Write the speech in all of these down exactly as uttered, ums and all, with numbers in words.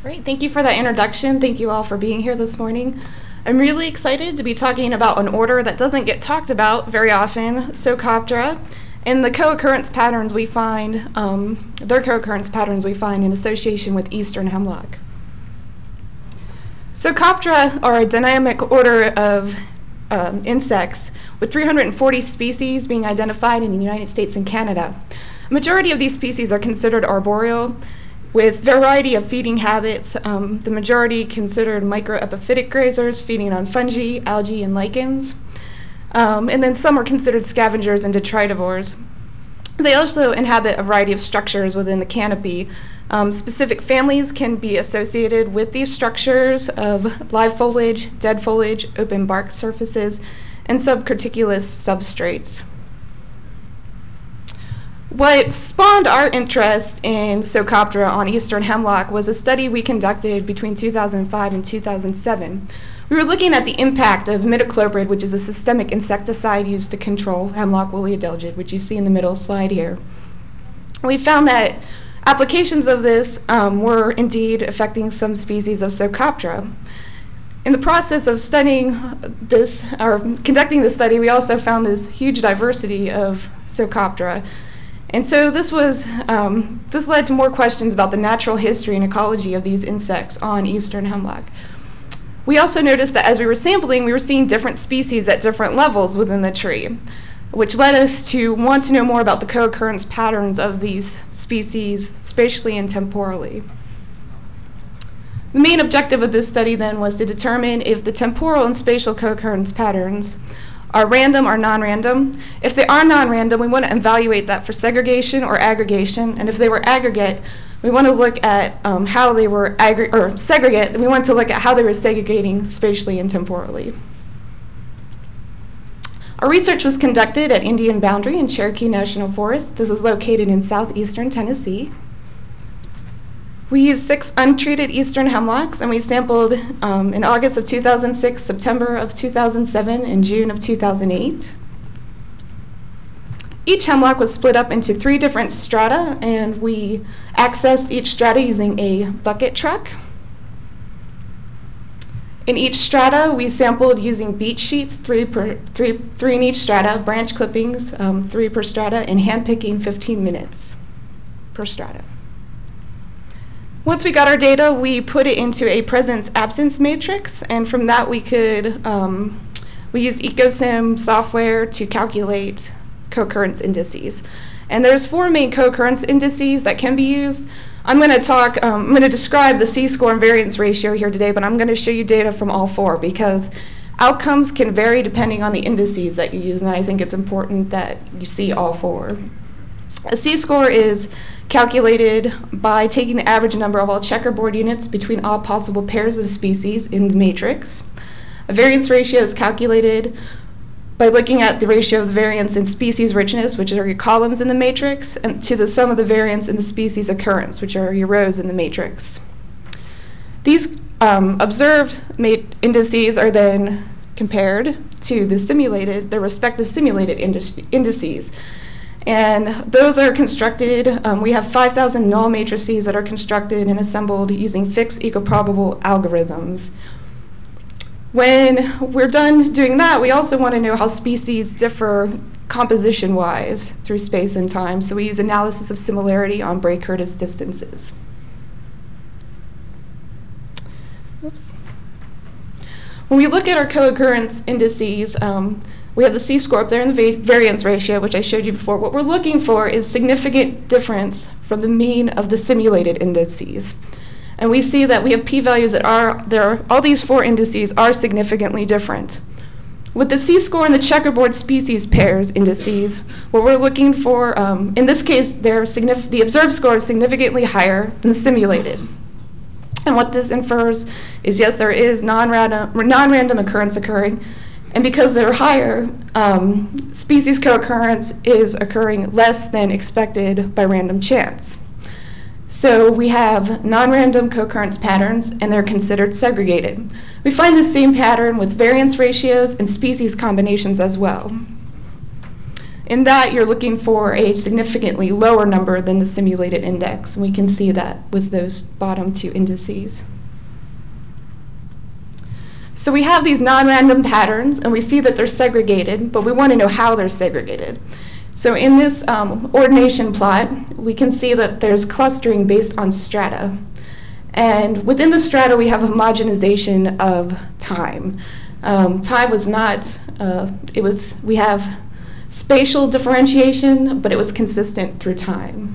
Great, thank you for that introduction. Thank you all for being here this morning. I'm really excited to be talking about an order that doesn't get talked about very often, Pseucoptera, and the co-occurrence patterns we find, um, their co-occurrence patterns we find in association with eastern hemlock. Pseucoptera are a dynamic order of um, insects with three hundred forty species being identified in the United States and Canada. A majority of these species are considered arboreal, with variety of feeding habits. Um, the majority considered microepiphytic grazers, feeding on fungi, algae, and lichens. Um, and then some are considered scavengers and detritivores. They also inhabit a variety of structures within the canopy. Um, specific families can be associated with these structures of live foliage, dead foliage, open bark surfaces, and subcorticulous substrates. What spawned our interest in Pseucoptera on eastern hemlock was a study we conducted between two thousand five and two thousand seven. We were looking at the impact of imidacloprid, which is a systemic insecticide used to control hemlock woolly adelgid, which you see in the middle slide here. We found that applications of this um, were indeed affecting some species of Pseucoptera. In the process of studying this, or conducting this study, we also found this huge diversity of Pseucoptera. And so this was, um, this led to more questions about the natural history and ecology of these insects on eastern hemlock. We also noticed that as we were sampling, we were seeing different species at different levels within the tree, which led us to want to know more about the co-occurrence patterns of these species spatially and temporally. The main objective of this study then was to determine if the temporal and spatial co-occurrence patterns are random or non-random. If they are non-random, we want to evaluate that for segregation or aggregation, and if they were aggregate, we want to look at um, how they were aggregate or segregate. We want to look at how they were segregating spatially and temporally. Our research was conducted at Indian Boundary in Cherokee National Forest. This is located in southeastern Tennessee. We used six untreated eastern hemlocks, and we sampled um, in August of two thousand six, September of two thousand seven, and June of two thousand eight. Each hemlock was split up into three different strata, and we accessed each strata using a bucket truck. In each strata, we sampled using beat sheets, three, per, three, three in each strata, branch clippings, um, three per strata, and handpicking fifteen minutes per strata. Once we got our data, we put it into a presence-absence matrix, and from that we could, um, we used EcoSim software to calculate co-occurrence indices. And there's four main co-occurrence indices that can be used. I'm going to talk, um, I'm going to describe the C-score and variance ratio here today, but I'm going to show you data from all four because outcomes can vary depending on the indices that you use, and I think it's important that you see all four. A C-score is calculated by taking the average number of all checkerboard units between all possible pairs of species in the matrix. A variance ratio is calculated by looking at the ratio of the variance in species richness, which are your columns in the matrix, and to the sum of the variance in the species occurrence, which are your rows in the matrix. These um, observed indices are then compared to the simulated, the respective simulated indices. And those are constructed, um, we have five thousand null matrices that are constructed and assembled using fixed ecoprobable algorithms. When we're done doing that, we also want to know how species differ composition-wise through space and time, so we use analysis of similarity on Bray-Curtis distances. Whoops. When we look at our co-occurrence indices, um, we have the C-score up there and the variance ratio, which I showed you before. What we're looking for is significant difference from the mean of the simulated indices. And we see that we have p-values that are, there are, all these four indices are significantly different. With the C-score and the checkerboard species pairs indices, what we're looking for, um, in this case, the observed score is significantly higher than the simulated. And what this infers is, yes, there is non-random, non-random occurrence occurring, and because they're higher, um, species co-occurrence is occurring less than expected by random chance. So we have non-random co-occurrence patterns, and they're considered segregated. We find the same pattern with variance ratios and species combinations as well. In that, you're looking for a significantly lower number than the simulated index. And we can see that with those bottom two indices. So we have these non-random patterns, and we see that they're segregated, but we want to know how they're segregated. So in this um, ordination plot, we can see that there's clustering based on strata. And within the strata, we have homogenization of time. Um, time was not, uh, it was, we have spatial differentiation, but it was consistent through time.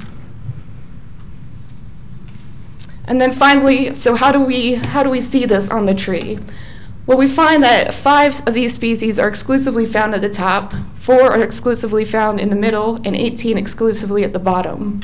And then finally, so how do we, how do we see this on the tree? Well, we find that five of these species are exclusively found at the top, four are exclusively found in the middle, and eighteen exclusively at the bottom.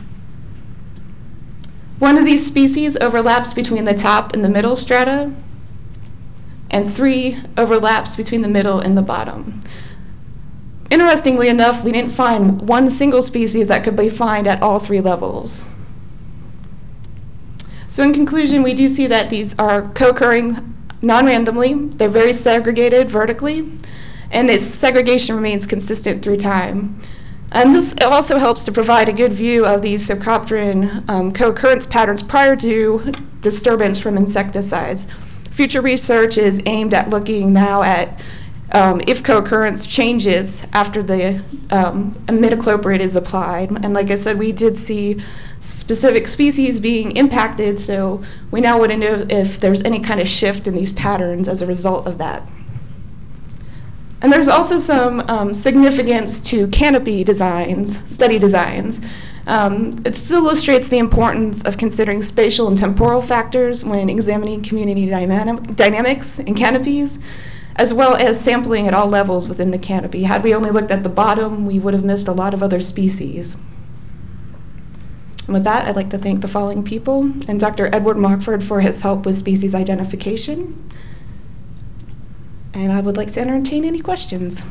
One of these species overlaps between the top and the middle strata, and three overlaps between the middle and the bottom. Interestingly enough, we didn't find one single species that could be found at all three levels. So in conclusion, we do see that these are co-occurring non-randomly, they're very segregated vertically, and this segregation remains consistent through time. And this also helps to provide a good view of these Pseucopteran um, co-occurrence patterns prior to disturbance from insecticides. Future research is aimed at looking now at um, if co-occurrence changes after the um, imidacloprid is applied. And like I said, we did see specific species being impacted, so we now want to know if there's any kind of shift in these patterns as a result of that. And there's also some um, significance to canopy designs, study designs. Um, it still illustrates the importance of considering spatial and temporal factors when examining community dynamic, dynamics in canopies, as well as sampling at all levels within the canopy. Had we only looked at the bottom, we would have missed a lot of other species. And with that, I'd like to thank the following people and Doctor Edward Mockford for his help with species identification. And I would like to entertain any questions.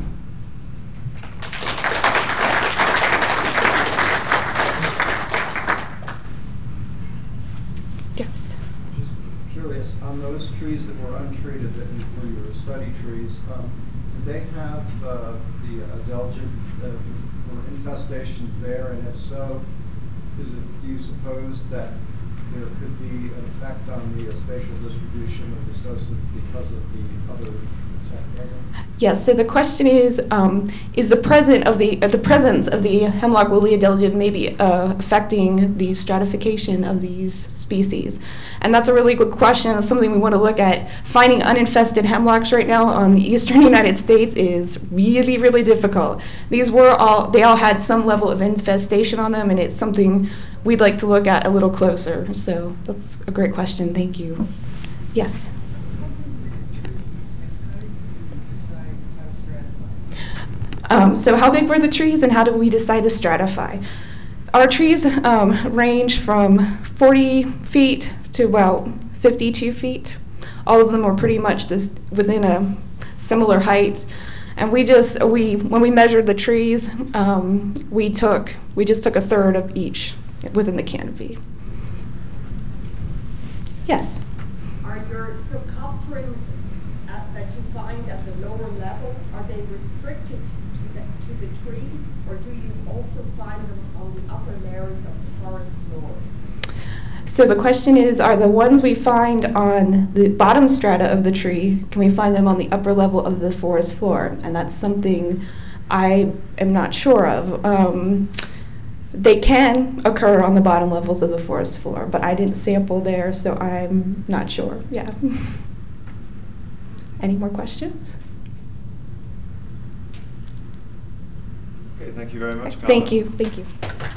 Yes. Just curious, on those trees that were untreated, that were your study trees, um, did they have uh, the adelgid, uh, were infestations there, and if so, is it, do you suppose that there could be an effect on the uh, spatial distribution of the sosis because of the other insect? Yes, so the question is, um, is the, present of the, uh, the presence of the hemlock woolly adelgid maybe uh, affecting the stratification of these species? And that's a really good question. It's something we want to look at. Finding uninfested hemlocks right now on the eastern United States is really, really difficult. These were all, they all had some level of infestation on them, and it's something we'd like to look at a little closer. So that's a great question. Thank you. Yes? Um, so how big were the trees and how did we decide to stratify? Our trees um, range from forty feet to about fifty-two feet. All of them were pretty much this within a similar height. And we just, we when we measured the trees, um, we took, we just took a third of each within the canopy. Yes? Are your Pseucopterans uh, that you find at the lower level, are they restricted to the, to the tree, or do you also find them on the upper layers of the forest floor? So the question is, are the ones we find on the bottom strata of the tree, can we find them on the upper level of the forest floor? And that's something I am not sure of. Um, they can occur on the bottom levels of the forest floor, but I didn't sample there, so I'm not sure. Yeah. Any more questions? Okay, thank you very much, Carla. Thank you. Thank you.